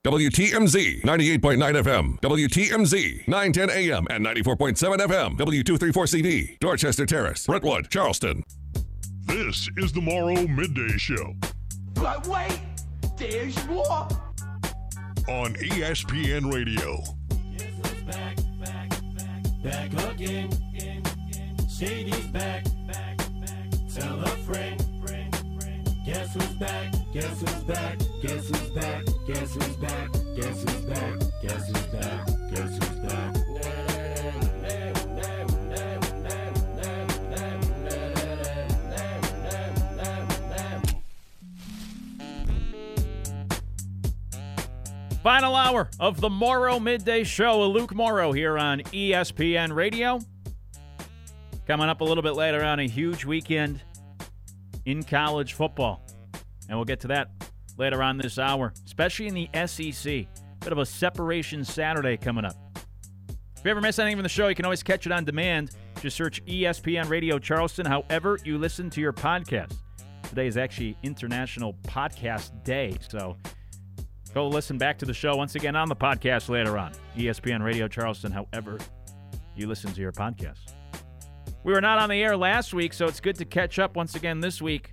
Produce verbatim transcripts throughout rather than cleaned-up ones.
W T M Z ninety-eight point nine F M, W T M Z nine ten A M and ninety-four point seven F M, W two thirty-four C D, Dorchester Terrace, Brentwood, Charleston. This is the Morrow Midday Show. But wait, there's more. On E S P N Radio. Guess who's back, back, back, back again. Shady's back, back, back. Tell a friend, friend, friend. Guess who's back, guess who's back, guess who's back, guess who's back, guess who's back, guess who's back, guess who's back. Final hour of the Morrow Midday Show. Luke Morrow here on E S P N Radio. Coming up a little bit later on, a huge weekend in college football. And we'll get to that later on this hour, especially in the S E C. Bit of a separation Saturday coming up. If you ever miss anything from the show, you can always catch it on demand. Just search E S P N Radio Charleston, however you listen to your podcast. Today is actually International Podcast Day, so go listen back to the show once again on the podcast later on. E S P N Radio Charleston, however you listen to your podcast. We were not on the air last week, so it's good to catch up once again this week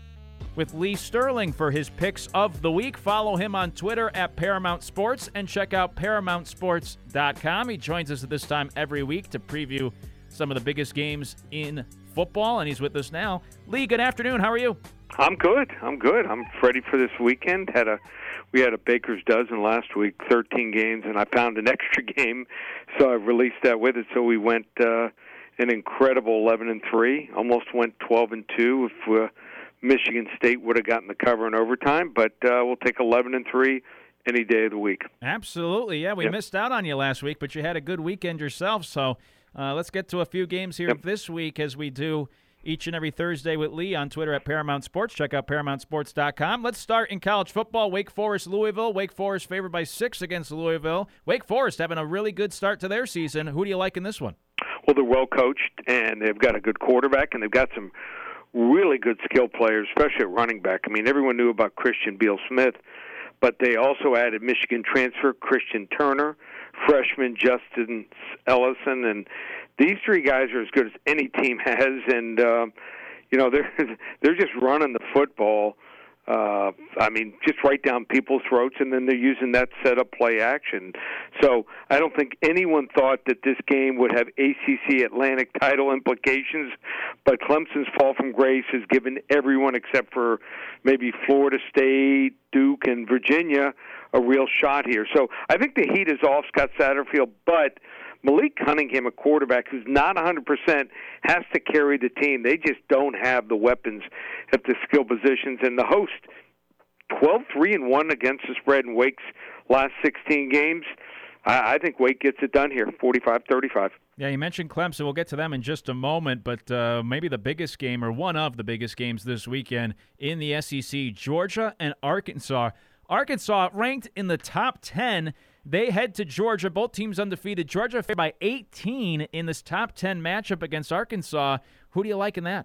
with Lee Sterling for his picks of the week. Follow him on Twitter at Paramount Sports and check out paramount sports dot com. He joins us at this time every week to preview some of the biggest games in football, and he's with us now. Lee, good afternoon. How are you? I'm good. I'm good. I'm ready for this weekend. Had a we had a baker's dozen last week, thirteen games, and I found an extra game, so I released that with it. So we went uh, an incredible eleven and three, almost went twelve and two if uh, Michigan State would have gotten the cover in overtime. But uh, we'll take eleven and three any day of the week. Absolutely, yeah. We yep. missed out on you last week, but you had a good weekend yourself. So uh, let's get to a few games here yep. this week as we do each and every Thursday with Lee on Twitter at Paramount Sports. Check out paramount sports dot com. Let's start in college football. Wake Forest, Louisville. Wake Forest favored by six against Louisville. Wake Forest having a really good start to their season. Who do you like in this one? Well, they're well coached, and they've got a good quarterback, and they've got some really good skill players, especially at running back. I mean, everyone knew about Christian Beal-Smith, but they also added Michigan transfer Christian Turner, freshman Justin Ellison, and these three guys are as good as any team has, and uh, you know they're they're just running the football. Uh, I mean, just right down people's throats, and then they're using that setup play action. So I don't think anyone thought that this game would have A C C Atlantic title implications, but Clemson's fall from grace has given everyone except for maybe Florida State, Duke, and Virginia a real shot here. So I think the heat is off Scott Satterfield, but Malik Cunningham, a quarterback who's not one hundred percent, has to carry the team. They just don't have the weapons at the skill positions. And the host, twelve three and one against the spread in Wake's last sixteen games. I, I think Wake gets it done here, forty-five thirty-five. Yeah, you mentioned Clemson. We'll get to them in just a moment, but uh, maybe the biggest game, or one of the biggest games this weekend in the S E C, Georgia and Arkansas. Arkansas ranked in the top ten. They head to Georgia. Both teams undefeated. Georgia favored by eighteen in this top ten matchup against Arkansas. Who do you like in that?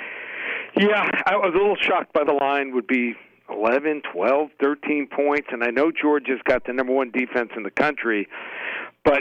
Yeah, I was a little shocked by the line. Would be eleven, twelve, thirteen points. And I know Georgia's got the number one defense in the country, but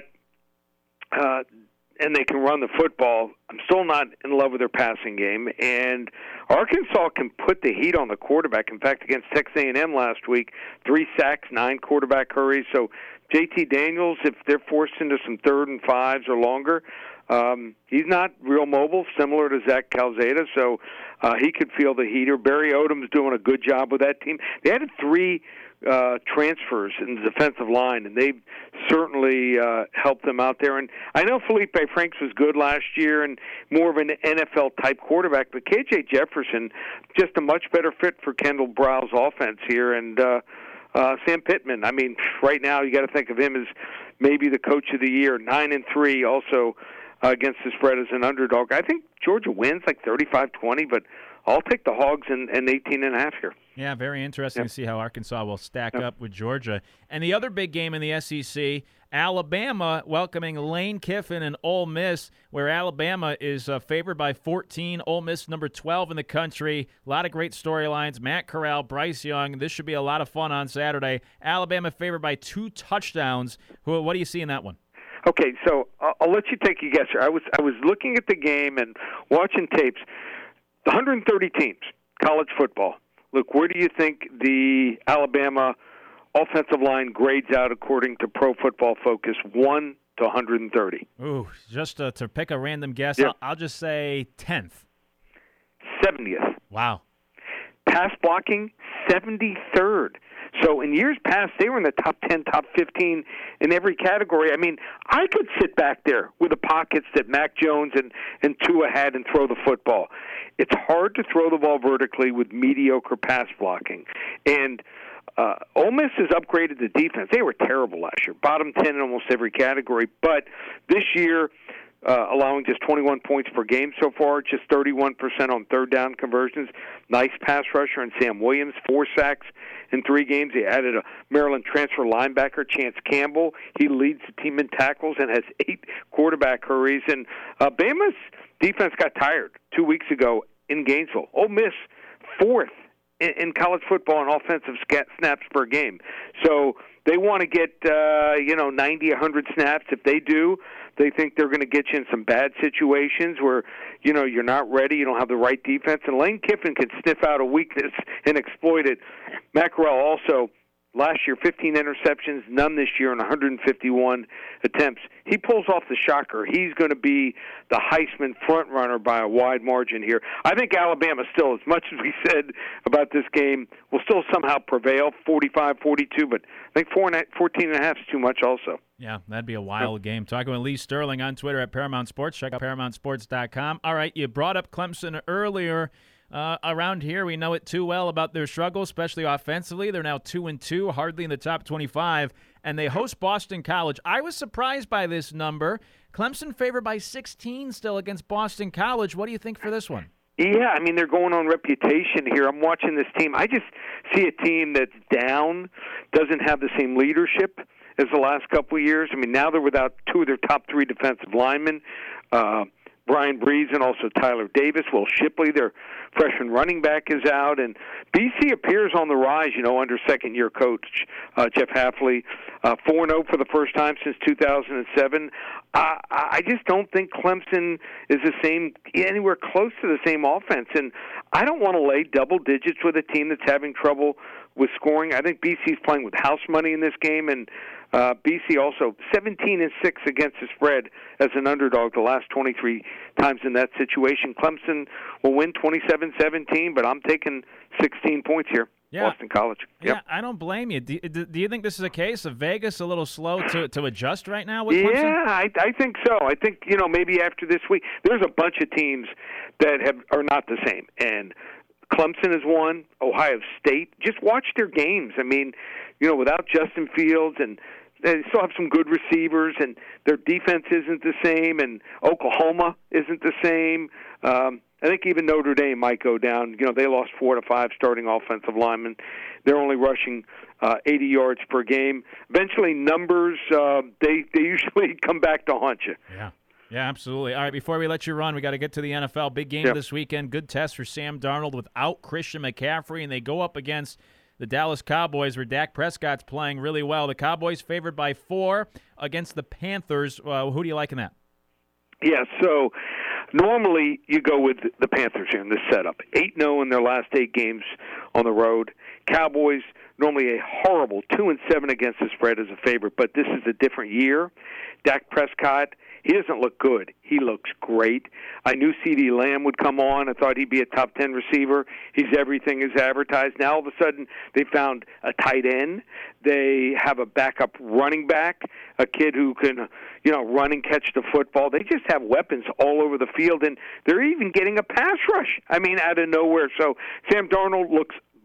uh, and they can run the football. I'm still not in love with their passing game. And Arkansas can put the heat on the quarterback. In fact, against Texas A and M last week, three sacks, nine quarterback hurries. So J T Daniels, if they're forced into some third and fives or longer, um, he's not real mobile, similar to Zach Calzada, so uh, he could feel the heater. Barry Odom's doing a good job with that team. They added three uh, transfers in the defensive line, and they've certainly uh, helped them out there. And I know Felipe Franks was good last year and more of an N F L-type quarterback, but K J Jefferson, just a much better fit for Kendall Brow's offense here. And uh, uh, Sam Pittman, I mean, right now you got to think of him as maybe the coach of the year, nine and three also uh, against the spread as an underdog. I think Georgia wins like thirty-five twenty, but I'll take the Hogs and, and eighteen and a half here. Yeah, very interesting Yep. to see how Arkansas will stack Yep. up with Georgia. And the other big game in the S E C, Alabama welcoming Lane Kiffin and Ole Miss, where Alabama is uh, favored by fourteen, Ole Miss number twelve in the country. A lot of great storylines. Matt Corral, Bryce Young. This should be a lot of fun on Saturday. Alabama favored by two touchdowns. Who, what do you see in that one? Okay, so I'll, I'll let you take a guess here. I was I was looking at the game and watching tapes. one hundred thirty teams, college football. Look, where do you think the Alabama offensive line grades out according to Pro Football Focus? one to one hundred thirty. Ooh, just uh, to pick a random guess, Yeah. I'll, I'll just say tenth. seventieth. Wow. Pass blocking, seventy-third. So in years past, they were in the top ten, top fifteen in every category. I mean, I could sit back there with the pockets that Mac Jones and, and Tua had and throw the football. It's hard to throw the ball vertically with mediocre pass blocking. And uh, Ole Miss has upgraded the defense. They were terrible last year, bottom ten in almost every category. But this year, Uh, allowing just twenty-one points per game so far, just thirty-one percent on third down conversions. Nice pass rusher in Sam Williams, four sacks in three games. He added a Maryland transfer linebacker, Chance Campbell. He leads the team in tackles and has eight quarterback hurries. And uh, Bama's defense got tired two weeks ago in Gainesville. Ole Miss, fourth in, in college football in offensive scat, snaps per game. So they want to get, uh, you know, ninety, one hundred snaps. If they do, they think they're going to get you in some bad situations where, you know, you're not ready, you don't have the right defense. And Lane Kiffin can sniff out a weakness and exploit it. Matt Corral also, last year, fifteen interceptions, none this year in one hundred fifty-one attempts. He pulls off the shocker. He's going to be the Heisman front runner by a wide margin here. I think Alabama still, as much as we said about this game, will still somehow prevail, forty-five forty-two, but I think four and a, fourteen and a half is too much also. Yeah, that'd be a wild game. Talking with Lee Sterling on Twitter at Paramount Sports. Check out paramount sports dot com. All right, you brought up Clemson earlier. Uh, around here, we know it too well about their struggle, especially offensively. They're now two and two, hardly in the top twenty-five, and they host Boston College. I was surprised by this number. Clemson favored by sixteen still against Boston College. What do you think for this one? Yeah, I mean, they're going on reputation here. I'm watching this team. I just see a team that's down, doesn't have the same leadership as the last couple of years. I mean, now they're without two of their top three defensive linemen, uh, Brian Breeze and also Tyler Davis. Will Shipley, their freshman running back, is out. And B C appears on the rise, you know, under second-year coach uh, Jeff Hafley. Uh, four and oh for the first time since two thousand seven. I, I just don't think Clemson is the same, anywhere close to the same offense. And I don't want to lay double digits with a team that's having trouble with scoring. I think B C's playing with house money in this game, and uh, B C also seventeen and six against the spread as an underdog the last twenty-three times in that situation. Clemson will win twenty-seven seventeen, but I'm taking sixteen points here. Yeah. Boston College. Yep. Yeah, I don't blame you. Do, do, do you think this is a case of Vegas a little slow to, to adjust right now with Clemson? Yeah, I, I think so. I think, you know, maybe after this week, there's a bunch of teams that have are not the same. And Clemson is one, Ohio State. Just watch their games. I mean, you know, without Justin Fields, and they still have some good receivers, and their defense isn't the same, and Oklahoma isn't the same. Um, I think even Notre Dame might go down. You know, they lost four to five starting offensive linemen. They're only rushing uh, eighty yards per game. Eventually, numbers, uh, they, they usually come back to haunt you. Yeah. Yeah, absolutely. All right, before we let you run, we got to get to the N F L. Big game Yep. this weekend. Good test for Sam Darnold without Christian McCaffrey, and they go up against the Dallas Cowboys, where Dak Prescott's playing really well. The Cowboys favored by four against the Panthers. Uh, who do you like in that? Yeah, so normally you go with the Panthers here in this setup. eight and oh in their last eight games on the road. Cowboys, normally a horrible two and seven against the spread as a favorite, but this is a different year. Dak Prescott, he doesn't look good. He looks great. I knew CeeDee Lamb would come on. I thought he'd be a top ten receiver. He's everything is advertised. Now all of a sudden they found a tight end. They have a backup running back, a kid who can, you know, run and catch the football. They just have weapons all over the field, and they're even getting a pass rush, I mean, out of nowhere. So Sam Darnold looks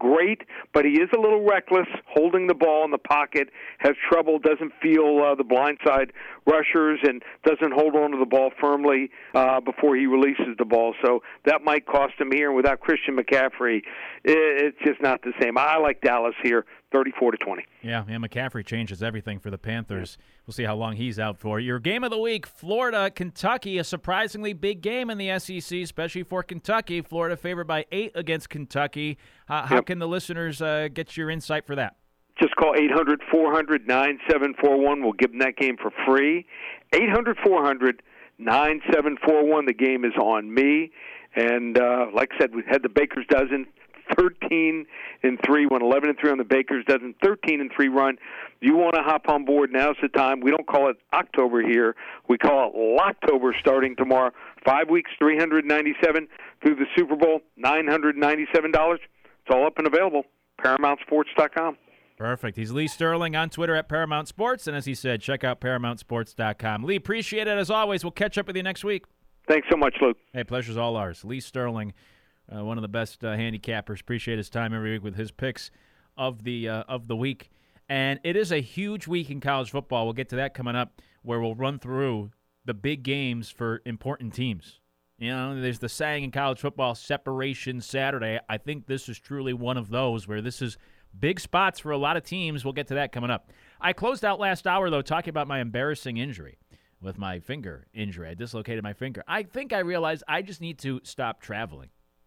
great, but he is a little reckless, holding the ball in the pocket, has trouble, doesn't feel uh, the blindside rushers, and doesn't hold on to the ball firmly uh, before he releases the ball. So that might cost him here. And without Christian McCaffrey, it, it's just not the same. I like Dallas here, thirty-four to twenty. Yeah, yeah, McCaffrey changes everything for the Panthers. We'll see how long he's out for. Your game of the week, Florida, Kentucky, a surprisingly big game in the S E C, especially for Kentucky. Florida favored by eight against Kentucky. Uh, how Yep. can the listeners uh, get your insight for that? Just call eight hundred, four hundred, nine seven four one. We'll give them that game for free. eight hundred, four hundred, nine seven four one. The game is on me. And uh, like I said, we had the Baker's Dozen, thirteen and three, won eleven and three on the Baker's Dozen, thirteen and three run. You want to hop on board, now's the time. We don't call it October here. We call it Locktober starting tomorrow. Five weeks, three hundred ninety-seven through the Super Bowl, nine hundred ninety-seven dollars. It's all up and available. Paramount Sports dot com. Perfect. He's Lee Sterling on Twitter at Paramount Sports. And as he said, check out Paramount Sports dot com. Lee, appreciate it as always. We'll catch up with you next week. Thanks so much, Luke. Hey, pleasure's all ours. Lee Sterling, uh, one of the best uh, handicappers. Appreciate his time every week with his picks of the uh, of the week. And it is a huge week in college football. We'll get to that coming up, where we'll run through the big games for important teams. You know, there's the saying in college football, Separation Saturday. I think this is truly one of those where this is big spots for a lot of teams. We'll get to that coming up. I closed out last hour, though, talking about my embarrassing injury with my finger injury. I dislocated my finger. I think I realized I just need to stop traveling.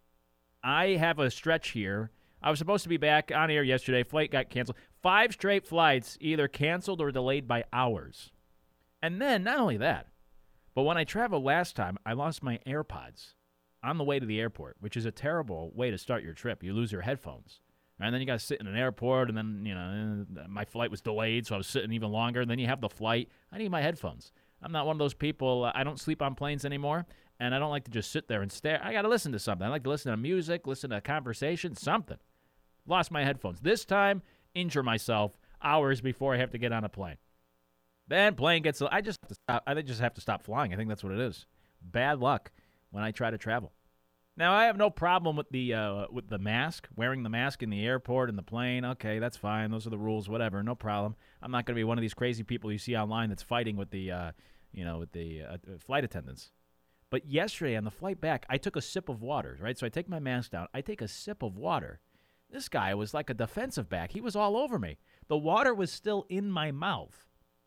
I have a stretch here. I was supposed to be back on air yesterday. Flight got canceled. Five straight flights either canceled or delayed by hours. And then, not only that, but when I traveled last time, I lost my AirPods on the way to the airport, which is a terrible way to start your trip. You lose your headphones. And then you got to sit in an airport, and then, you know, my flight was delayed, so I was sitting even longer. And then you have the flight. I need my headphones. I'm not one of those people. Uh, I don't sleep on planes anymore, and I don't like to just sit there and stare. I got to listen to something. I like to listen to music, listen to a conversation, something. Lost my headphones. This time, injure myself hours before I have to get on a plane. Then plane gets. I just have to stop. I just have to stop flying. I think that's what it is. Bad luck when I try to travel. Now I have no problem with the uh, with the mask, wearing the mask in the airport and the plane. Okay, that's fine. Those are the rules. Whatever, no problem. I'm not going to be one of these crazy people you see online that's fighting with the, uh, you know, with the uh, flight attendants. But yesterday on the flight back, I took a sip of water. Right, so I take my mask down. I take a sip of water. This guy was like a defensive back. He was all over me. The water was still in my mouth.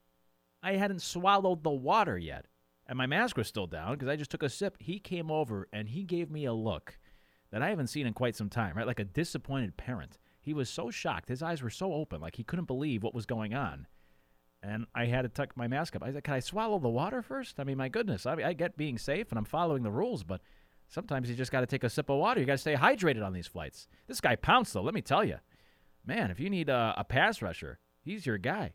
I hadn't swallowed the water yet, and my mask was still down because I just took a sip. He came over, and he gave me a look that I haven't seen in quite some time, right? Like a disappointed parent. He was so shocked. His eyes were so open, like he couldn't believe what was going on. And I had to tuck my mask up. I said, can I swallow the water first? I mean, my goodness, I, mean, I get being safe, and I'm following the rules, but sometimes you just got to take a sip of water. You got to stay hydrated on these flights. This guy pounced, though, let me tell you. Man, if you need a, a pass rusher, he's your guy.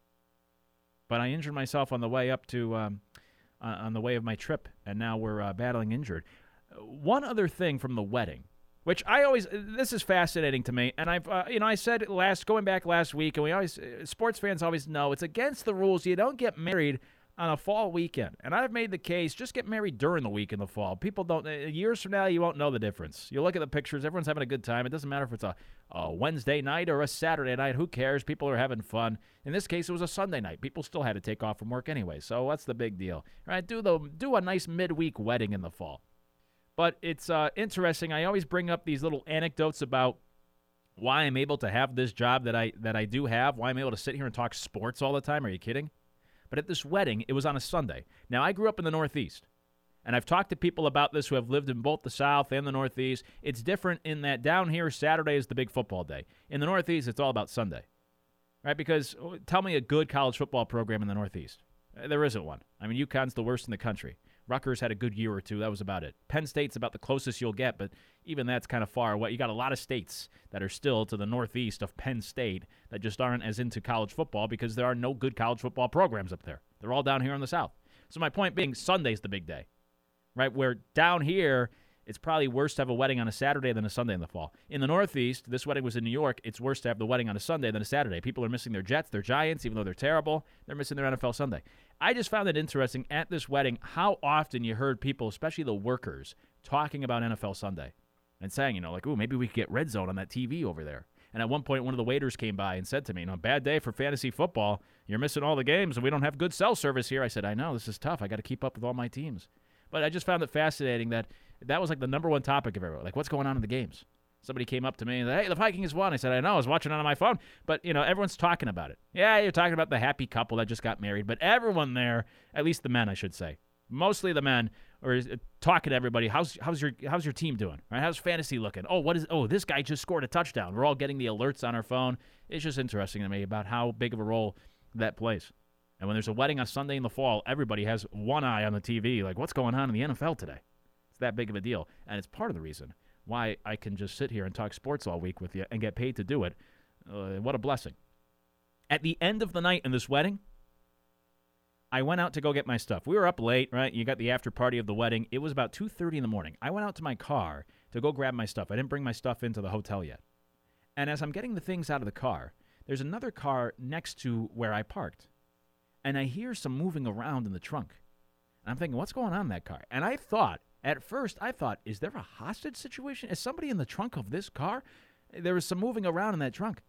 But I injured myself on the way up to, um, uh, on the way of my trip, and now we're uh, battling injured. One other thing from the wedding, which I always, this is fascinating to me, and I've, uh, you know, I said last, going back last week, and we always, sports fans always know, it's against the rules. You don't get married on a fall weekend. And I've made the case, just get married during the week in the fall. People don't, years from now, you won't know the difference. You look at the pictures, everyone's having a good time. It doesn't matter if it's a, a Wednesday night or a Saturday night. Who cares? People are having fun. In this case, it was a Sunday night. People still had to take off from work anyway. So what's the big deal? All right, do, the, do a nice midweek wedding in the fall. But it's uh, interesting. I always bring up these little anecdotes about why I'm able to have this job that I that I do have, why I'm able to sit here and talk sports all the time. Are you kidding? But at this wedding, it was on a Sunday. Now, I grew up in the Northeast, and I've talked to people about this who have lived in both the South and the Northeast. It's different in that down here, Saturday is the big football day. In the Northeast, it's all about Sunday, right? Because tell me a good college football program in the Northeast. There isn't one. I mean, UConn's the worst in the country. Rutgers had a good year or two. That was about it. Penn State's about the closest you'll get, but even that's kind of far away. You got a lot of states that are still to the northeast of Penn State that just aren't as into college football because there are no good college football programs up there. They're all down here in the South. So my point being, Sunday's the big day, right? Where down here, it's probably worse to have a wedding on a Saturday than a Sunday in the fall. In the Northeast, this wedding was in New York. It's worse to have the wedding on a Sunday than a Saturday. People are missing their Jets, their Giants, even though they're terrible. They're missing their N F L Sunday. I just found it interesting at this wedding how often you heard people, especially the workers, talking about N F L Sunday. and saying, you know, like, ooh, maybe we could get Red Zone on that T V over there. And at one point, one of the waiters came by and said to me, you know, bad day for fantasy football. You're missing all the games, and we don't have good cell service here. I said, I know, this is tough. I got to keep up with all my teams. But I just found it fascinating that that was like the number one topic of everyone. Like, what's going on in the games? Somebody came up to me and said, hey, the Vikings won. I said, I know, I was watching it on my phone. But, you know, everyone's talking about it. Yeah, you're talking about the happy couple that just got married. But everyone there, at least the men, I should say, mostly the men, are talking to everybody. How's how's your how's your team doing? Right? How's fantasy looking? Oh, what is? Oh, this guy just scored a touchdown. We're all getting the alerts on our phone. It's just interesting to me about how big of a role that plays. And when there's a wedding on Sunday in the fall, everybody has one eye on the T V. Like, what's going on in the N F L today? It's that big of a deal, and it's part of the reason why I can just sit here and talk sports all week with you and get paid to do it. Uh, what a blessing! At the end of the night in this wedding, I went out to go get my stuff. We were up late, right? You got the after party of the wedding. It was about two thirty in the morning. I went out to my car to go grab my stuff. I didn't bring my stuff into the hotel yet. And as I'm getting the things out of the car, there's another car next to where I parked. And I hear some moving around in the trunk. And I'm thinking, what's going on in that car? And I thought, at first, I thought, is there a hostage situation? Is somebody in the trunk of this car? There was some moving around in that trunk.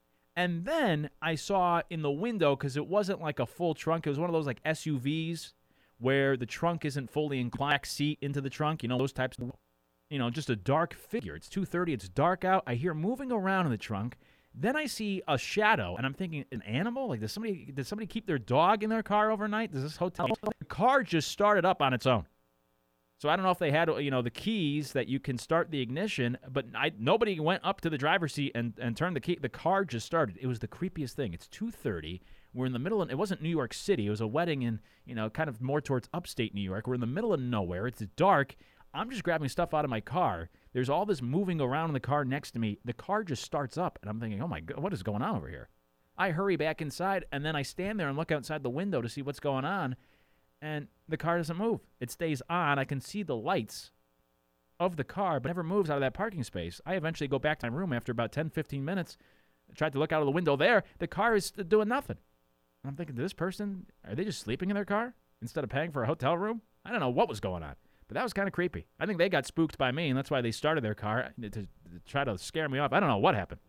And then I saw in the window, because it wasn't like a full trunk, it was one of those like S U Vs where the trunk isn't fully inclined seat into the trunk, you know, those types of, you know, just a dark figure. It's two thirty, it's dark out. I hear moving around in the trunk. Then I see a shadow, and I'm thinking, an animal? Like, does somebody, did somebody keep their dog in their car overnight? Does this hotel? The car just started up on its own. So I don't know if they had, you know, the keys that you can start the ignition, but I, nobody went up to the driver's seat and, and turned the key. The car just started. It was the creepiest thing. It's two thirty. We're in the middle of, it wasn't New York City. It was a wedding in, you know, kind of more towards upstate New York. We're in the middle of nowhere. It's dark. I'm just grabbing stuff out of my car. There's all this moving around in the car next to me. The car just starts up, and I'm thinking, oh, my God, what is going on over here? I hurry back inside, and then I stand there and look outside the window to see what's going on. And the car doesn't move. It stays on. I can see the lights of the car, but never moves out of that parking space. I eventually go back to my room after about ten, fifteen minutes. I tried to look out of the window there. The car is doing nothing. And I'm thinking, this person, are they just sleeping in their car instead of paying for a hotel room? I don't know what was going on, but that was kind of creepy. I think they got spooked by me, and that's why they started their car to, to try to scare me off. I don't know what happened.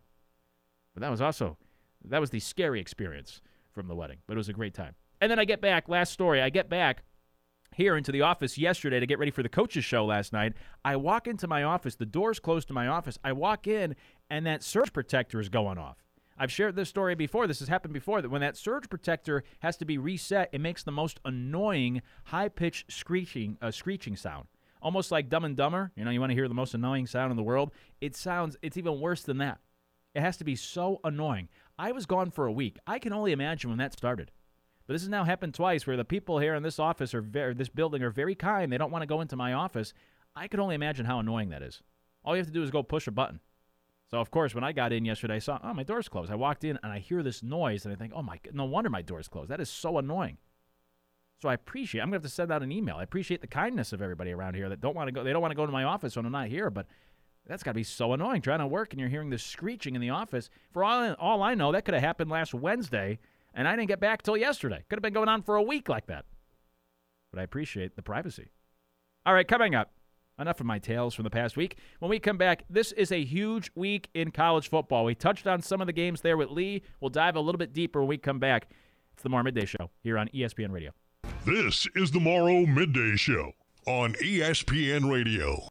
But that was also, that was the scary experience from the wedding, but it was a great time. And then I get back, last story, I get back here into the office yesterday to get ready for the coaches show last night. I walk into my office, the door's closed to my office. I walk in, and that surge protector is going off. I've shared this story before. This has happened before, that when that surge protector has to be reset, it makes the most annoying, high-pitched screeching, uh, screeching sound. Almost like Dumb and Dumber. You know, you want to hear the most annoying sound in the world? It sounds, it's even worse than that. It has to be so annoying. I was gone for a week. I can only imagine when that started. But this has now happened twice where the people here in this office are very, this building are very kind. They don't want to go into my office. I could only imagine how annoying that is. All you have to do is go push a button. So, of course, when I got in yesterday, I saw, oh, my door's closed. I walked in, and I hear this noise, and I think, oh, my God, no wonder my door's closed. That is so annoying. So I appreciate, I'm going to have to send out an email. I appreciate the kindness of everybody around here that don't want to go, they don't want to go to my office when I'm not here, but that's got to be so annoying, trying to work, and you're hearing this screeching in the office. For all, all I know, that could have happened last Wednesday, and I didn't get back till yesterday. Could have been going on for a week like that. But I appreciate the privacy. All right, coming up, enough of my tales from the past week. When we come back, this is a huge week in college football. We touched on some of the games there with Lee. We'll dive a little bit deeper when we come back. It's the Morrow Midday Show here on E S P N Radio. This is the Morrow Midday Show on E S P N Radio.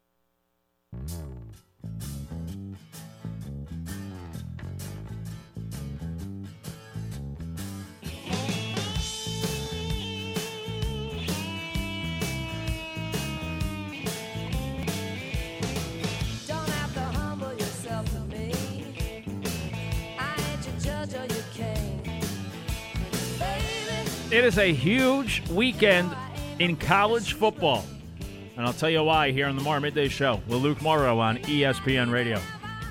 It is a huge weekend in college football. And I'll tell you why here on the Morrow Midday Show with Luke Morrow on E S P N Radio.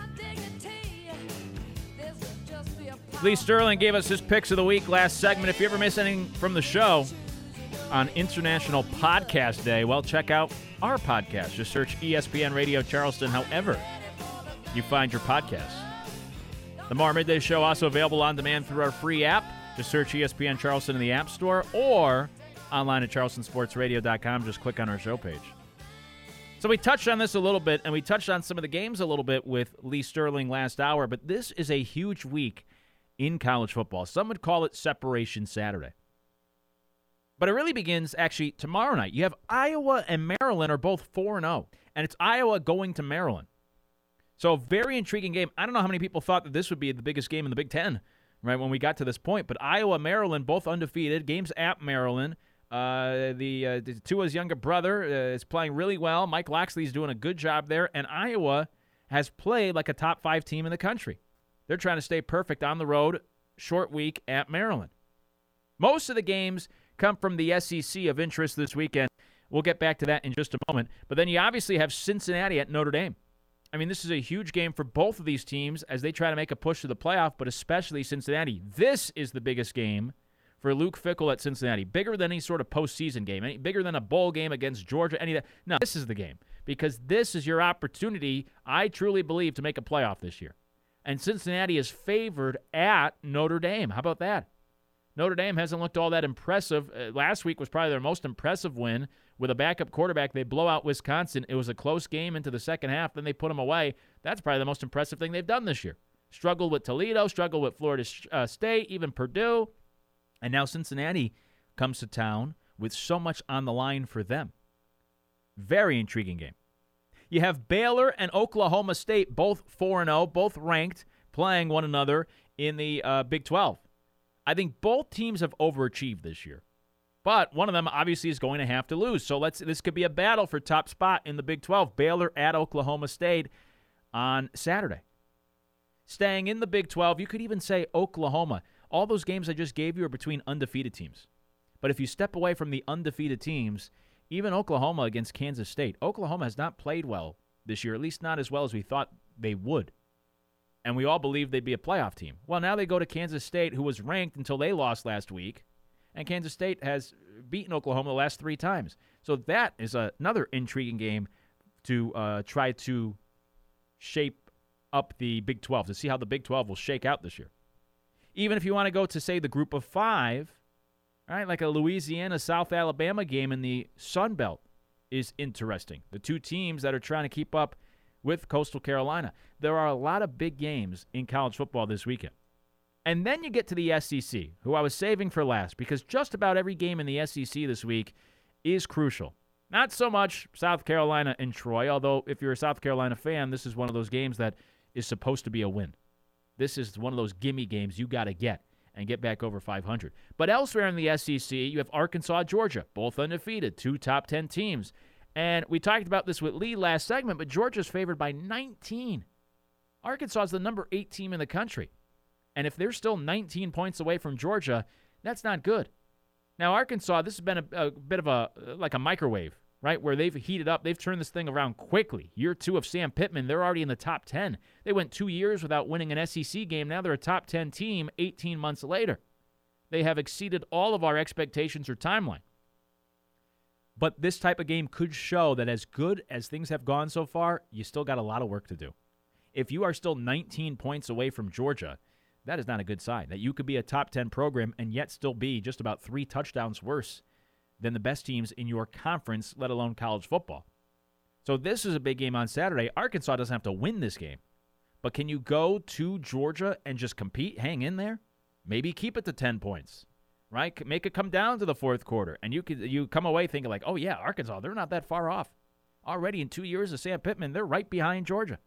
Lee Sterling gave us his picks of the week last segment. If you ever miss anything from the show on International Podcast Day, well, check out our podcast. Just search E S P N Radio Charleston, however you find your podcasts. The Morrow Midday Show also available on demand through our free app. Just search E S P N Charleston in the App Store or online at charleston sports radio dot com. Just click on our show page. So we touched on this a little bit, and we touched on some of the games a little bit with Lee Sterling last hour, but this is a huge week in college football. Some would call it Separation Saturday. But it really begins actually tomorrow night. You have Iowa and Maryland are both four and oh, and it's Iowa going to Maryland. So a very intriguing game. I don't know how many people thought that this would be the biggest game in the Big Ten, right, when we got to this point. But Iowa, Maryland, both undefeated. Games at Maryland. Uh, the, uh, the Tua's younger brother uh, is playing really well. Mike Loxley's doing a good job there. And Iowa has played like a top five team in the country. They're trying to stay perfect on the road, short week at Maryland. Most of the games come from the S E C of interest this weekend. We'll get back to that in just a moment. But then you obviously have Cincinnati at Notre Dame. I mean, this is a huge game for both of these teams as they try to make a push to the playoff, but especially Cincinnati. This is the biggest game for Luke Fickell at Cincinnati. Bigger than any sort of postseason game, any bigger than a bowl game against Georgia, any of that. No, this is the game because this is your opportunity, I truly believe, to make a playoff this year. And Cincinnati is favored at Notre Dame. How about that? Notre Dame hasn't looked all that impressive. Uh, last week was probably their most impressive win. With a backup quarterback, they blow out Wisconsin. It was a close game into the second half. Then they put them away. That's probably the most impressive thing they've done this year. Struggled with Toledo, struggled with Florida uh, State, even Purdue. And now Cincinnati comes to town with so much on the line for them. Very intriguing game. You have Baylor and Oklahoma State, both four and oh, both ranked, playing one another in the uh, Big twelve. I think both teams have overachieved this year. But one of them obviously is going to have to lose. So let's this could be a battle for top spot in the Big twelve. Baylor at Oklahoma State on Saturday. Staying in the Big twelve, you could even say Oklahoma. All those games I just gave you are between undefeated teams. But if you step away from the undefeated teams, even Oklahoma against Kansas State, Oklahoma has not played well this year, at least not as well as we thought they would. And we all believed they'd be a playoff team. Well, now they go to Kansas State, who was ranked until they lost last week. And Kansas State has beaten Oklahoma the last three times. So that is a, another intriguing game to uh, try to shape up the Big twelve, to see how the Big twelve will shake out this year. Even if you want to go to, say, the group of five, right, like a Louisiana-South Alabama game in the Sun Belt is interesting. The two teams that are trying to keep up with Coastal Carolina. There are a lot of big games in college football this weekend. And then you get to the S E C, who I was saving for last, because just about every game in the S E C this week is crucial. Not so much South Carolina and Troy, although if you're a South Carolina fan, this is one of those games that is supposed to be a win. This is one of those gimme games you got to get and get back over five hundred. But elsewhere in the S E C, you have Arkansas, Georgia, both undefeated, two top ten teams. And we talked about this with Lee last segment, but Georgia's favored by nineteen. Arkansas is the number eight team in the country. And if they're still nineteen points away from Georgia, that's not good. Now, Arkansas, this has been a, a bit of a, like a microwave, right, where they've heated up. They've turned this thing around quickly. Year two of Sam Pittman, they're already in the top ten. They went two years without winning an S E C game. Now they're a top ten team eighteen months later. They have exceeded all of our expectations or timeline. But this type of game could show that as good as things have gone so far, you still got a lot of work to do. If you are still nineteen points away from Georgia, that is not a good sign. That you could be a top ten program and yet still be just about three touchdowns worse than the best teams in your conference, let alone college football. So this is a big game on Saturday. Arkansas doesn't have to win this game. But can you go to Georgia and just compete, hang in there? Maybe keep it to ten points, right? Make it come down to the fourth quarter. And you could you come away thinking like, oh, yeah, Arkansas, they're not that far off. Already in two years of Sam Pittman, they're right behind Georgia.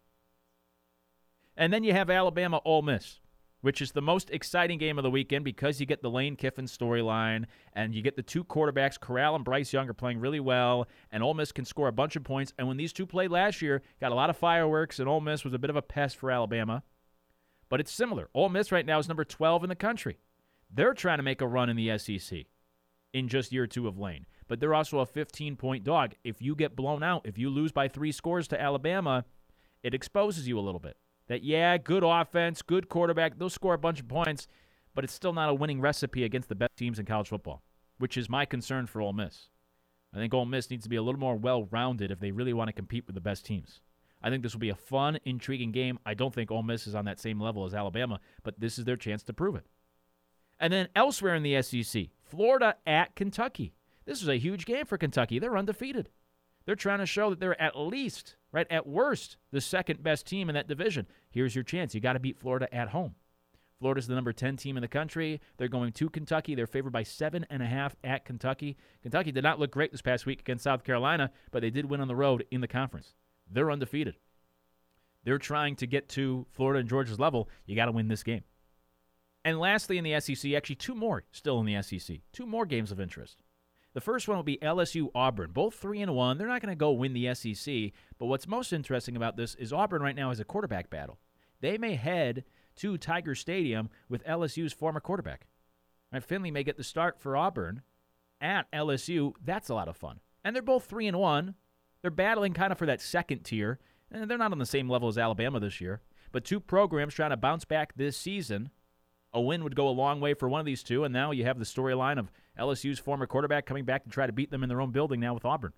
And then you have Alabama, Ole Miss, which is the most exciting game of the weekend because you get the Lane Kiffin storyline and you get the two quarterbacks, Corral and Bryce Young, are playing really well, and Ole Miss can score a bunch of points. And when these two played last year, got a lot of fireworks, and Ole Miss was a bit of a pest for Alabama. But it's similar. Ole Miss right now is number twelve in the country. They're trying to make a run in the S E C in just year two of Lane. But they're also a fifteen-point dog. If you get blown out, if you lose by three scores to Alabama, it exposes you a little bit. That, yeah, good offense, good quarterback, they'll score a bunch of points, but it's still not a winning recipe against the best teams in college football, which is my concern for Ole Miss. I think Ole Miss needs to be a little more well-rounded if they really want to compete with the best teams. I think this will be a fun, intriguing game. I don't think Ole Miss is on that same level as Alabama, but this is their chance to prove it. And then elsewhere in the S E C, Florida at Kentucky. This is a huge game for Kentucky. They're undefeated. They're trying to show that they're at least, right, at worst, the second best team in that division. Here's your chance. You got to beat Florida at home. Florida's the number ten team in the country. They're going to Kentucky. They're favored by seven and a half at Kentucky. Kentucky did not look great this past week against South Carolina, but they did win on the road in the conference. They're undefeated. They're trying to get to Florida and Georgia's level. You got to win this game. And lastly, in the S E C, actually two more still in the S E C. Two more games of interest. The first one will be L S U Auburn, both three and one. They're not going to go win the S E C, but what's most interesting about this is Auburn right now is a quarterback battle. They may head to Tiger Stadium with L S U's former quarterback. Right, Finley may get the start for Auburn at L S U. That's a lot of fun. And they're both three and one. They're battling kind of for that second tier, and they're not on the same level as Alabama this year. But two programs trying to bounce back this season. A win would go a long way for one of these two, and now you have the storyline of L S U's former quarterback coming back to try to beat them in their own building now with Auburn.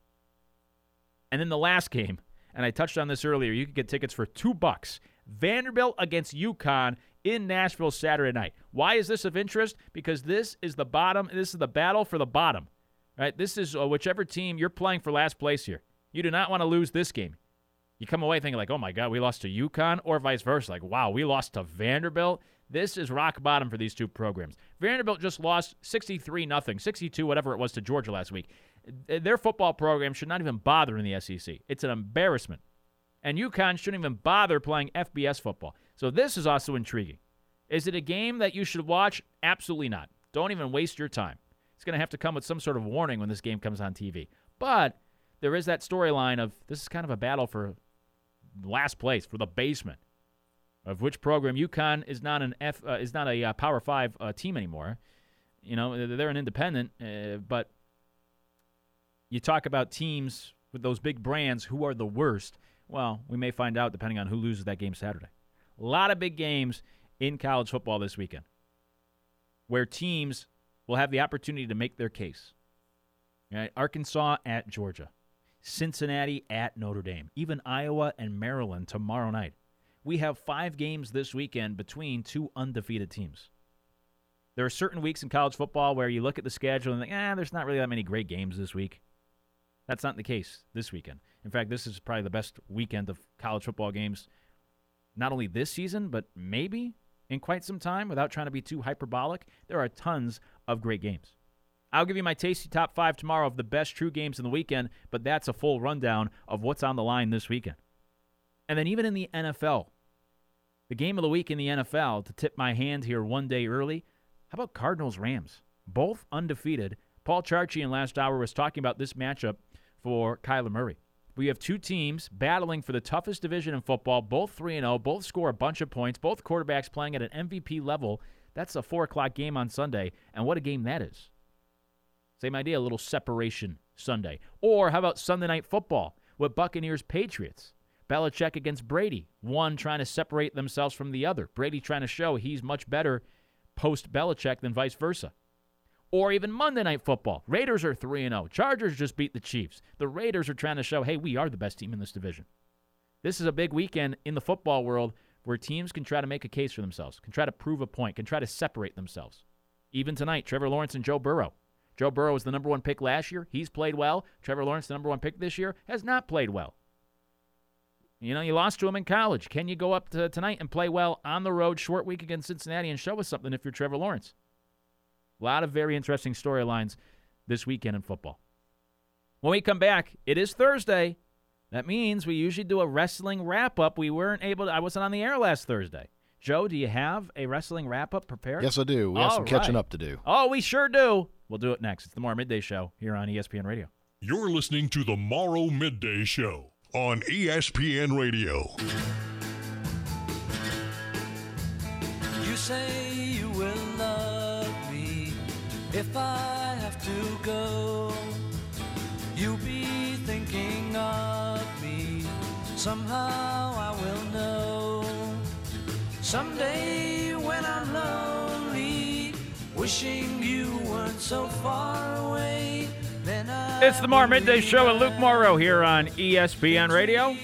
And then the last game, and I touched on this earlier, you could get tickets for two bucks. Vanderbilt against UConn in Nashville Saturday night. Why is this of interest? Because this is the bottom. This is the battle for the bottom. Right? This is uh, whichever team you're playing for last place here. You do not want to lose this game. You come away thinking like, oh my God, we lost to UConn, or vice versa. Like, wow, we lost to Vanderbilt. This is rock bottom for these two programs. Vanderbilt just lost sixty-three nothing, sixty-two, whatever it was, to Georgia last week. Their football program should not even bother in the S E C. It's an embarrassment. And UConn shouldn't even bother playing F B S football. So this is also intriguing. Is it a game that you should watch? Absolutely not. Don't even waste your time. It's going to have to come with some sort of warning when this game comes on T V. But there is that storyline of this is kind of a battle for last place, for the basement, of which program. UConn is not an F, uh, is not a uh, Power Five uh, team anymore. You know, they're an independent, uh, but you talk about teams with those big brands who are the worst. Well, we may find out depending on who loses that game Saturday. A lot of big games in college football this weekend where teams will have the opportunity to make their case. Right? Arkansas at Georgia. Cincinnati at Notre Dame. Even Iowa and Maryland tomorrow night. We have five games this weekend between two undefeated teams. There are certain weeks in college football where you look at the schedule and think, eh, there's not really that many great games this week. That's not the case this weekend. In fact, this is probably the best weekend of college football games, not only this season, but maybe in quite some time, without trying to be too hyperbolic. There are tons of great games. I'll give you my tasty top five tomorrow of the best true games in the weekend, but that's a full rundown of what's on the line this weekend. And then even in the N F L, the game of the week in the N F L, to tip my hand here one day early, how about Cardinals-Rams? Both undefeated. Paul Charchi in last hour was talking about this matchup for Kyler Murray. We have two teams battling for the toughest division in football, both three and oh, both score a bunch of points, both quarterbacks playing at an M V P level. That's a four o'clock game on Sunday, and what a game that is. Same idea, a little separation Sunday. Or how about Sunday Night Football with Buccaneers-Patriots? Belichick against Brady, one trying to separate themselves from the other. Brady trying to show he's much better post-Belichick than vice versa. Or even Monday Night Football. Raiders are three and oh. Chargers just beat the Chiefs. The Raiders are trying to show, hey, we are the best team in this division. This is a big weekend in the football world where teams can try to make a case for themselves, can try to prove a point, can try to separate themselves. Even tonight, Trevor Lawrence and Joe Burrow. Joe Burrow was the number one pick last year. He's played well. Trevor Lawrence, the number one pick this year, has not played well. You know, you lost to him in college. Can you go up to tonight and play well on the road, short week against Cincinnati, and show us something if you're Trevor Lawrence? A lot of very interesting storylines this weekend in football. When we come back, it is Thursday. That means we usually do a wrestling wrap-up. We weren't able to, I wasn't on the air last Thursday. Joe, do you have a wrestling wrap-up prepared? Yes, I do. We have All some right. catching up to do. Oh, we sure do. We'll do it next. It's the Morrow Midday Show here on E S P N Radio. You're listening to the Morrow Midday Show on E S P N Radio. You say you will love me if I have to go. You'll be thinking of me. Somehow I will know. Someday when I'm lonely, wishing you weren't so far away, then I It's the Morrow Midday Show with Luke Morrow here on E S P N Radio.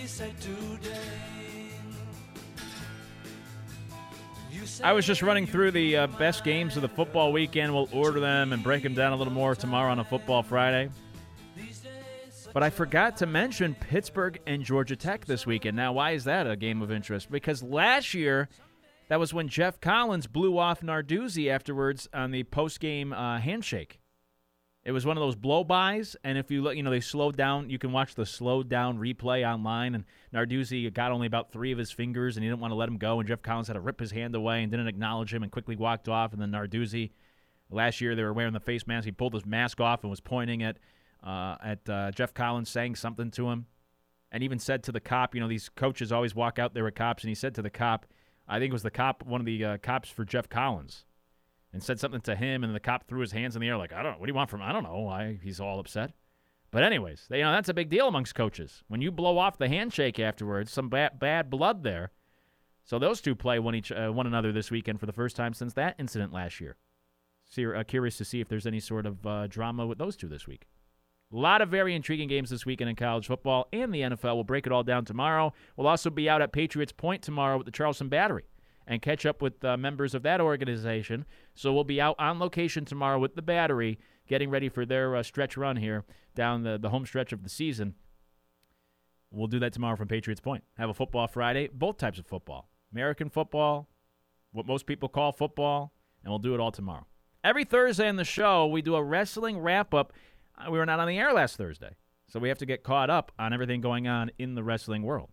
I was just running through the uh, best games of the football weekend. We'll order them and break them down a little more tomorrow on a Football Friday. But I forgot to mention Pittsburgh and Georgia Tech this weekend. Now, why is that a game of interest? Because last year, that was when Jeff Collins blew off Narduzzi afterwards on the post-game uh, handshake. It was one of those blow-bys, and if you look, you know, they slowed down. You can watch the slowed-down replay online, and Narduzzi got only about three of his fingers, and he didn't want to let him go, and Jeff Collins had to rip his hand away and didn't acknowledge him and quickly walked off, and then Narduzzi, last year they were wearing the face mask. He pulled his mask off and was pointing at uh, at uh, Jeff Collins, saying something to him, and even said to the cop, you know, these coaches always walk out there with cops, and he said to the cop, I think it was the cop, one of the uh, cops for Jeff Collins, and said something to him, and the cop threw his hands in the air like, I don't know, what do you want from him? I don't know why he's all upset. But anyways, they, you know, that's a big deal amongst coaches. When you blow off the handshake afterwards, some bad, bad blood there. So those two play one, each, uh, one another this weekend for the first time since that incident last year. So, uh, curious to see if there's any sort of uh, drama with those two this week. A lot of very intriguing games this weekend in college football and the N F L. We'll break it all down tomorrow. We'll also be out at Patriots Point tomorrow with the Charleston Battery and catch up with uh, members of that organization. So we'll be out on location tomorrow with the Battery, getting ready for their uh, stretch run here down the, the home stretch of the season. We'll do that tomorrow from Patriots Point. Have a football Friday, both types of football. American football, what most people call football, and we'll do it all tomorrow. Every Thursday on the show, we do a wrestling wrap-up. Uh, we were not on the air last Thursday, so we have to get caught up on everything going on in the wrestling world.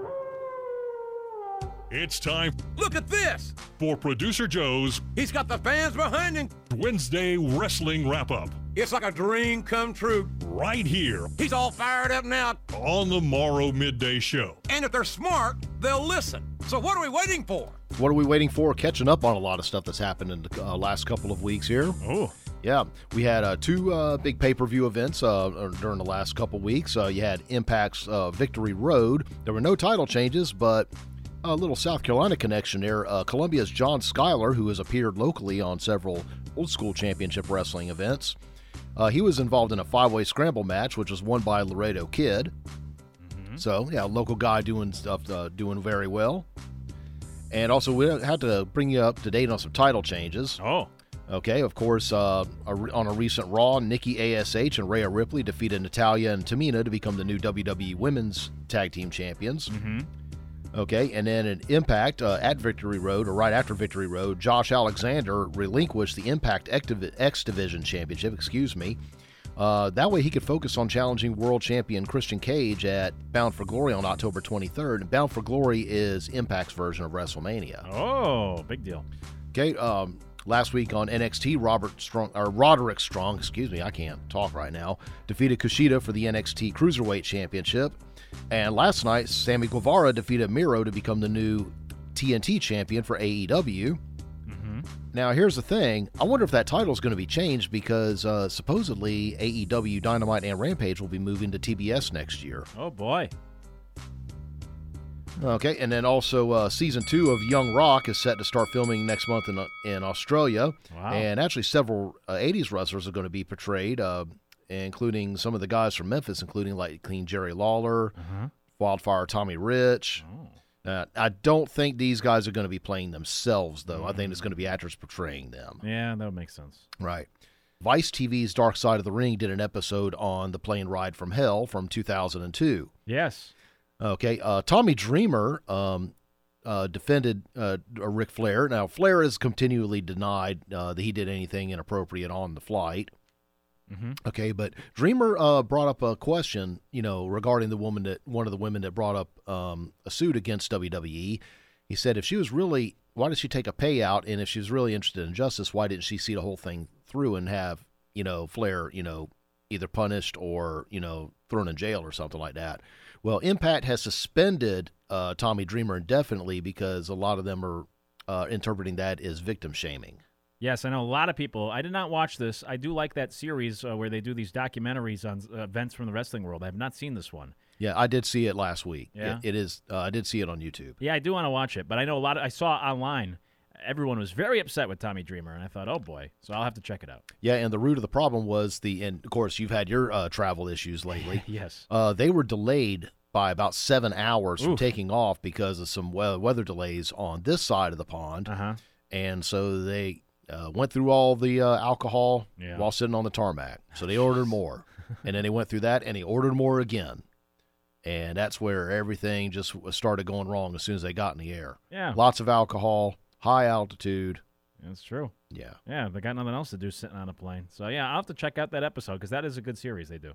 It's time Look at this! for Producer Joe's He's got the fans behind him. Wednesday Wrestling Wrap-Up It's like a dream come true. right here He's all fired up now. on the Morrow Midday Show. And if they're smart, they'll listen. So what are we waiting for? What are we waiting for? Catching up on a lot of stuff that's happened in the uh, last couple of weeks here. Oh. Yeah, we had uh, two uh, big pay-per-view events uh, during the last couple weeks. Uh, you had Impact's uh, Victory Road. There were no title changes, but a little South Carolina connection there. Uh, Columbia's John Schuyler, who has appeared locally on several old-school championship wrestling events, uh, he was involved in a five-way scramble match, which was won by Laredo Kid. Mm-hmm. So, yeah, local guy doing stuff, uh, doing very well. And also, we had to bring you up to date on some title changes. Oh. Okay, of course, uh, on a recent Raw, Nikki A S H and Rhea Ripley defeated Natalya and Tamina to become the new W W E Women's Tag Team Champions. Mm-hmm. Okay, and then in Impact, uh, at Victory Road, or right after Victory Road, Josh Alexander relinquished the Impact X Division Championship, excuse me. Uh, that way he could focus on challenging world champion Christian Cage at Bound for Glory on October twenty-third. And Bound for Glory is Impact's version of WrestleMania. Oh, big deal. Okay, um... last week on N X T, Robert Strong, or Roderick Strong, excuse me, I can't talk right now, defeated Kushida for the N X T Cruiserweight Championship. And last night, Sammy Guevara defeated Miro to become the new T N T champion for A E W. Mm-hmm. Now, here's the thing. I wonder if that title is going to be changed because uh, supposedly A E W, Dynamite, and Rampage will be moving to T B S next year. Oh, boy. Okay, and then also uh, season two of Young Rock is set to start filming next month in uh, in Australia. Wow. And actually, several uh, eighties wrestlers are going to be portrayed, uh, including some of the guys from Memphis, including like Clean Jerry Lawler, Uh-huh. Wildfire Tommy Rich. Oh. Uh, I don't think these guys are going to be playing themselves, though. I think it's going to be actors portraying them. Yeah, that would make sense. Right. Vice T V's Dark Side of the Ring did an episode on the plane ride from hell from two thousand two. Yes. Okay, uh, Tommy Dreamer um, uh, defended uh, Ric Flair. Now, Flair has continually denied uh, that he did anything inappropriate on the flight. Mm-hmm. Okay, but Dreamer uh, brought up a question, you know, regarding the woman that one of the women that brought up um, a suit against W W E. He said if she was really, why did she take a payout? And if she was really interested in justice, why didn't she see the whole thing through and have, you know, Flair, you know, either punished or, you know, thrown in jail or something like that? Well, Impact has suspended uh, Tommy Dreamer indefinitely because a lot of them are uh, interpreting that as victim shaming. Yes, I know a lot of people. I did not watch this. I do like that series uh, where they do these documentaries on uh, events from the wrestling world. I have not seen this one. Yeah, I did see it last week. Yeah? It, it is. Uh, I did see it on YouTube. Yeah, I do want to watch it, but I know a lot of, I saw online, everyone was very upset with Tommy Dreamer, and I thought, oh boy, so I'll have to check it out. Yeah, and the root of the problem was the, and of course you've had your uh, travel issues lately. Yes. Uh, they were delayed by about seven hours from Oof. taking off because of some we- weather delays on this side of the pond. Uh-huh. And so they uh, went through all the uh, alcohol Yeah. while sitting on the tarmac. So they ordered more. And then he went through that, and he ordered more again. And that's where everything just started going wrong as soon as they got in the air. Yeah. Lots of alcohol, high altitude. That's true. Yeah. Yeah, they got nothing else to do sitting on a plane. So, yeah, I'll have to check out that episode because that is a good series they do.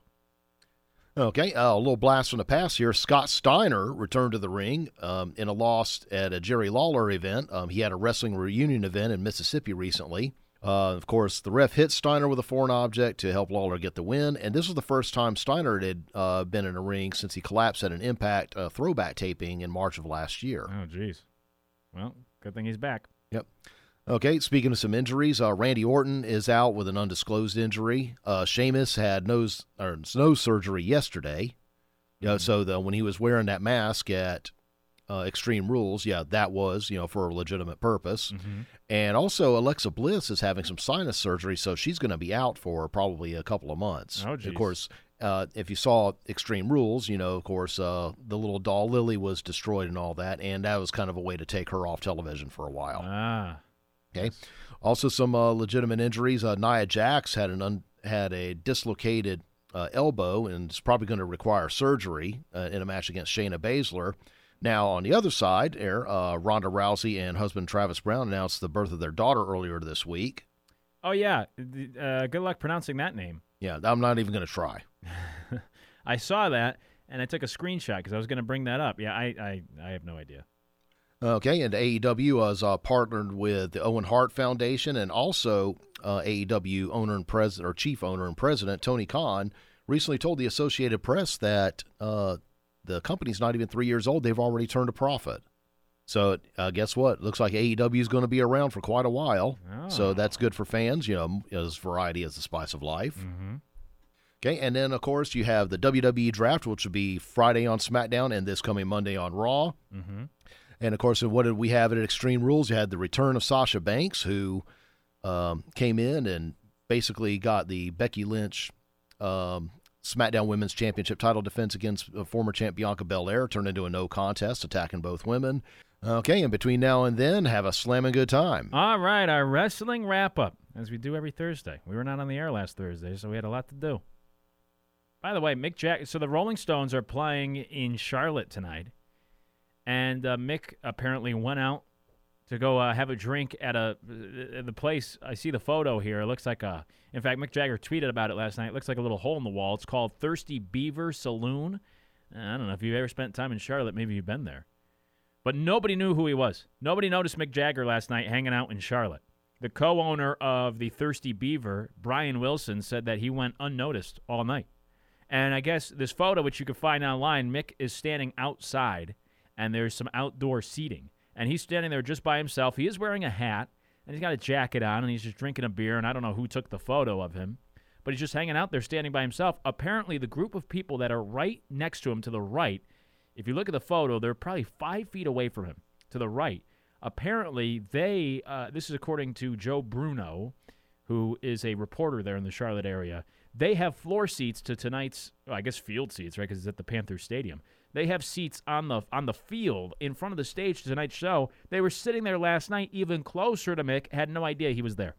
Okay, uh, a little blast from the past here. Scott Steiner returned to the ring um, in a loss at a Jerry Lawler event. Um, he had a wrestling reunion event in Mississippi recently. Uh, of course, the ref hit Steiner with a foreign object to help Lawler get the win, and this was the first time Steiner had uh, been in a ring since he collapsed at an Impact uh, throwback taping in March of last year. Oh, geez. Well, good thing he's back. Yep. Okay, speaking of some injuries, uh, Randy Orton is out with an undisclosed injury. Uh, Sheamus had nose or nose surgery yesterday. You know, mm-hmm. So the, when he was wearing that mask at uh, Extreme Rules, yeah, that was, you know, for a legitimate purpose. Mm-hmm. And also Alexa Bliss is having some sinus surgery, so she's going to be out for probably a couple of months. Oh, geez. Of course, uh, if you saw Extreme Rules, you know, of course, uh, the little doll Lily was destroyed and all that, and that was kind of a way to take her off television for a while. Ah. Okay. Also, some uh, legitimate injuries. Uh, Nia Jax had an un- had a dislocated uh, elbow and is probably going to require surgery uh, in a match against Shayna Baszler. Now, on the other side, there, uh, Ronda Rousey and husband Travis Brown announced the birth of their daughter earlier this week. Oh, yeah. Uh, good luck pronouncing that name. Yeah, I'm not even going to try. I saw that, and I took a screenshot because I was going to bring that up. Yeah, I, I, I have no idea. Okay, and A E W has uh, partnered with the Owen Hart Foundation, and also uh, A E W owner and president, or chief owner and president Tony Khan recently told the Associated Press that uh, the company's not even three years old; they've already turned a profit. So, uh, guess what? Looks like A E W is going to be around for quite a while. Oh. So that's good for fans. You know, as variety as the spice of life. Mm-hmm. Okay, and then of course you have the W W E Draft, which will be Friday on SmackDown and this coming Monday on Raw. Mm-hmm. And, of course, what did we have at Extreme Rules? You had the return of Sasha Banks, who um, came in and basically got the Becky Lynch um, SmackDown Women's Championship title defense against uh, former champ Bianca Belair, turned into a no contest, attacking both women. Okay, and between now and then, have a slamming good time. All right, our wrestling wrap-up, as we do every Thursday. We were not on the air last Thursday, so we had a lot to do. By the way, Mick Jagger, so the Rolling Stones are playing in Charlotte tonight. And uh, Mick apparently went out to go uh, have a drink at a uh, the place. I see the photo here. It looks like a. In fact, Mick Jagger tweeted about it last night. It looks like a little hole in the wall. It's called Thirsty Beaver Saloon. Uh, I don't know if you've ever spent time in Charlotte. Maybe you've been there. But nobody knew who he was. Nobody noticed Mick Jagger last night hanging out in Charlotte. The co-owner of the Thirsty Beaver, Brian Wilson, said that he went unnoticed all night. And I guess this photo, which you can find online, Mick is standing outside. And there's some outdoor seating. And he's standing there just by himself. He is wearing a hat, and he's got a jacket on, and he's just drinking a beer, and I don't know who took the photo of him. But he's just hanging out there standing by himself. Apparently, the group of people that are right next to him to the right, if you look at the photo, they're probably five feet away from him to the right. Apparently, they, uh, this is according to Joe Bruno, who is a reporter there in the Charlotte area, they have floor seats to tonight's, well, I guess field seats, right, because it's at the Panther Stadium. They have seats on the on the field in front of the stage to tonight's show. They were sitting there last night, even closer to Mick, had no idea he was there.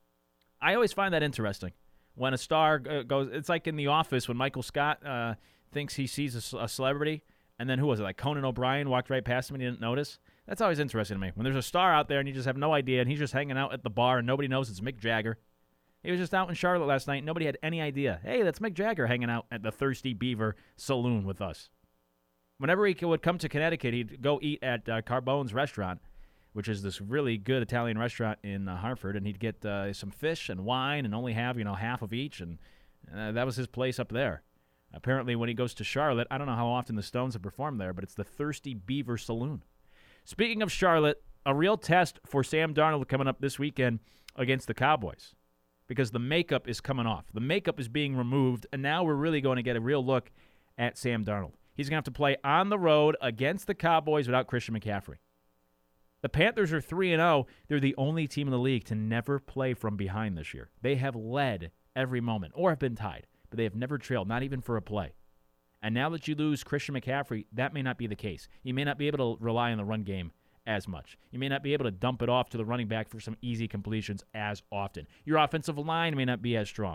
I always find that interesting. When a star uh, goes, it's like in The Office when Michael Scott uh, thinks he sees a, a celebrity, and then who was it, like Conan O'Brien walked right past him and he didn't notice? That's always interesting to me. When there's a star out there and you just have no idea, and he's just hanging out at the bar and nobody knows it's Mick Jagger. He was just out in Charlotte last night. Nobody had any idea. Hey, that's Mick Jagger hanging out at the Thirsty Beaver Saloon with us. Whenever he would come to Connecticut, he'd go eat at uh, Carbone's restaurant, which is this really good Italian restaurant in uh, Hartford, and he'd get uh, some fish and wine and only have, you know, half of each, and uh, that was his place up there. Apparently, when he goes to Charlotte, I don't know how often the Stones have performed there, but it's the Thirsty Beaver Saloon. Speaking of Charlotte, a real test for Sam Darnold coming up this weekend against the Cowboys, because the makeup is coming off. The makeup is being removed, and now we're really going to get a real look at Sam Darnold. He's going to have to play on the road against the Cowboys without Christian McCaffrey. The Panthers are three and oh. They're the only team in the league to never play from behind this year. They have led every moment or have been tied, but they have never trailed, not even for a play. And now that you lose Christian McCaffrey, that may not be the case. You may not be able to rely on the run game as much. You may not be able to dump it off to the running back for some easy completions as often. Your offensive line may not be as strong.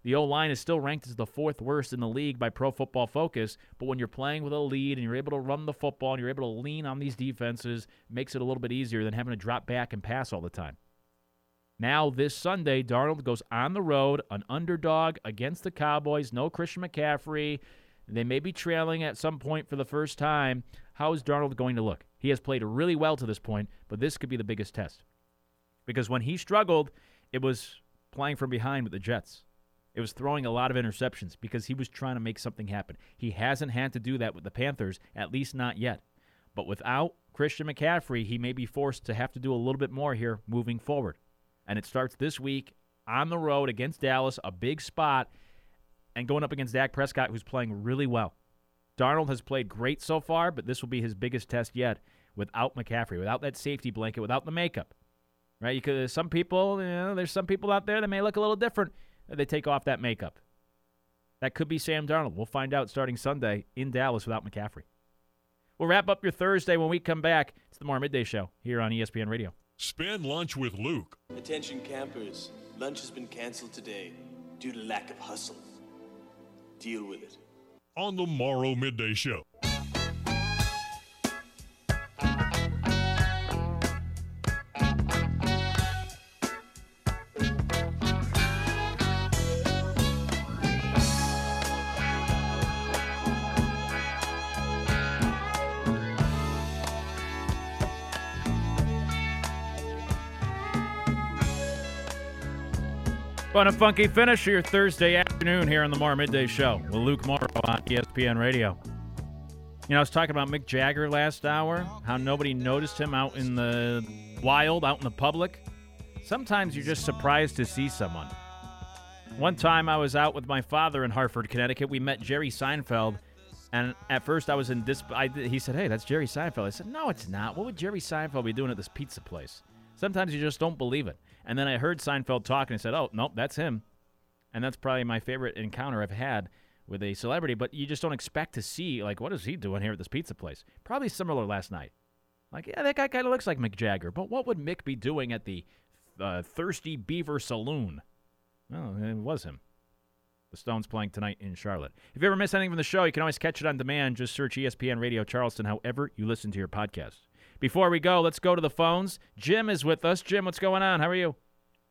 The O-line is still ranked as the fourth worst in the league by Pro Football Focus, but when you're playing with a lead and you're able to run the football and you're able to lean on these defenses, it makes it a little bit easier than having to drop back and pass all the time. Now, this Sunday, Darnold goes on the road, an underdog against the Cowboys, no Christian McCaffrey. They may be trailing at some point for the first time. How is Darnold going to look? He has played really well to this point, but this could be the biggest test. Because when he struggled, it was playing from behind with the Jets. It was throwing a lot of interceptions because he was trying to make something happen. He hasn't had to do that with the Panthers, at least not yet. But without Christian McCaffrey, he may be forced to have to do a little bit more here moving forward. And it starts this week on the road against Dallas, a big spot, and going up against Dak Prescott, who's playing really well. Darnold has played great so far, but this will be his biggest test yet without McCaffrey, without that safety blanket, without the makeup. Right? Because some people, you know, there's some people out there that may look a little different. They take off that makeup. That could be Sam Darnold. We'll find out starting Sunday in Dallas without McCaffrey. We'll wrap up your Thursday when we come back. It's the Tomorrow Midday Show here on E S P N Radio. Spend lunch with Luke. Attention campers, lunch has been canceled today due to lack of hustle. Deal with it. On the Morrow Midday Show. Fun and funky finish of your Thursday afternoon here on the Morrow Midday Show with Luke Morrow on E S P N Radio. You know, I was talking about Mick Jagger last hour, how nobody noticed him out in the wild, out in the public. Sometimes you're just surprised to see someone. One time I was out with my father in Hartford, Connecticut. We met Jerry Seinfeld, and at first I was in dis- I, he said, "Hey, that's Jerry Seinfeld." I said, "No, it's not. What would Jerry Seinfeld be doing at this pizza place?" Sometimes you just don't believe it. And then I heard Seinfeld talking and said, "Oh, nope, that's him." And that's probably my favorite encounter I've had with a celebrity, but you just don't expect to see, like, what is he doing here at this pizza place? Probably similar last night. Like, yeah, that guy kind of looks like Mick Jagger, but what would Mick be doing at the uh, Thirsty Beaver Saloon? Well, it was him. The Stones playing tonight in Charlotte. If you ever miss anything from the show, you can always catch it on demand. Just search E S P N Radio Charleston, however you listen to your podcast. Before we go, let's go to the phones. Jim is with us. Jim, what's going on? How are you?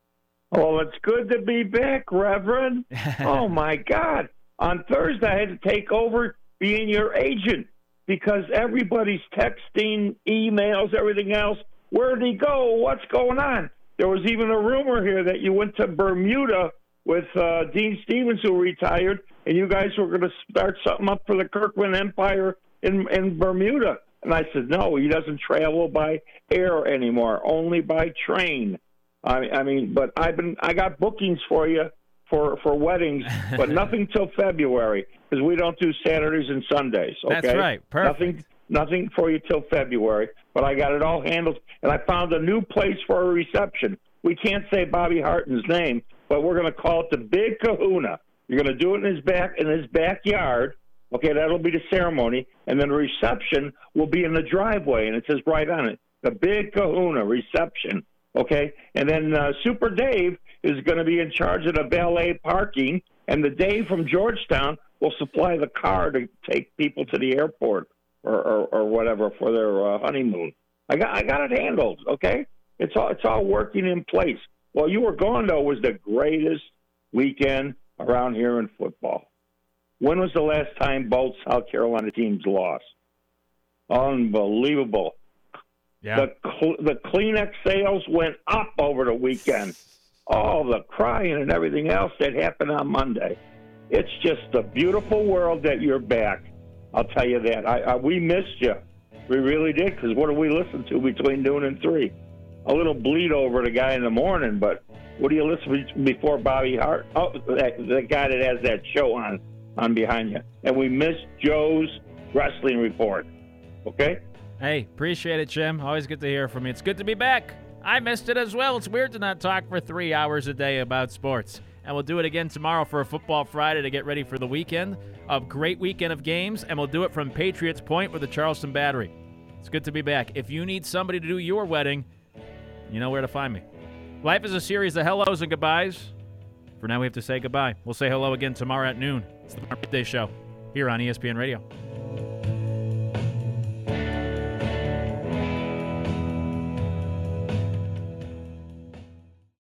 Oh, it's good to be back, Reverend. Oh, my God. On Thursday, I had to take over being your agent because everybody's texting, emails, everything else. Where did he go? What's going on? There was even a rumor here that you went to Bermuda with uh, Dean Stevens, who retired, and you guys were going to start something up for the Kirkland Empire in, in Bermuda. And I said, no, he doesn't travel by air anymore, only by train. I, I mean, but I've been, I got bookings for you for, for weddings, but nothing till February because we don't do Saturdays and Sundays. Okay? That's right. Perfect. Nothing, nothing for you till February, but I got it all handled, and I found a new place for a reception. We can't say Bobby Harton's name, but we're going to call it the Big Kahuna. You're going to do it in his back in his backyard. Okay, that'll be the ceremony, and then the reception will be in the driveway, and it says right on it, the Big Kahuna reception, okay? And then uh, Super Dave is going to be in charge of the valet parking, and the Dave from Georgetown will supply the car to take people to the airport or, or, or whatever for their uh, honeymoon. I got I got it handled, okay? It's all, it's all working in place. Well, you were gone, though, was the greatest weekend around here in football. When was the last time both South Carolina teams lost? Unbelievable. Yeah. The the Kleenex sales went up over the weekend. All the crying and everything else that happened on Monday. It's just a beautiful world that you're back. I'll tell you that. I, I we missed you. We really did, because what do we listen to between noon and three? A little bleed over the guy in the morning, but what do you listen to before Bobby Hart? Oh, that, the guy that has that show on. on behind you. And we missed Joe's wrestling report. Okay? Hey, appreciate it, Jim. Always good to hear from you. It's good to be back. I missed it as well. It's weird to not talk for three hours a day about sports. And we'll do it again tomorrow for a Football Friday to get ready for the weekend. A great weekend of games, and we'll do it from Patriots Point with the Charleston Battery. It's good to be back. If you need somebody to do your wedding, you know where to find me. Life is a series of hellos and goodbyes. For now, we have to say goodbye. We'll say hello again tomorrow at noon. It's the Midday Show here on E S P N Radio.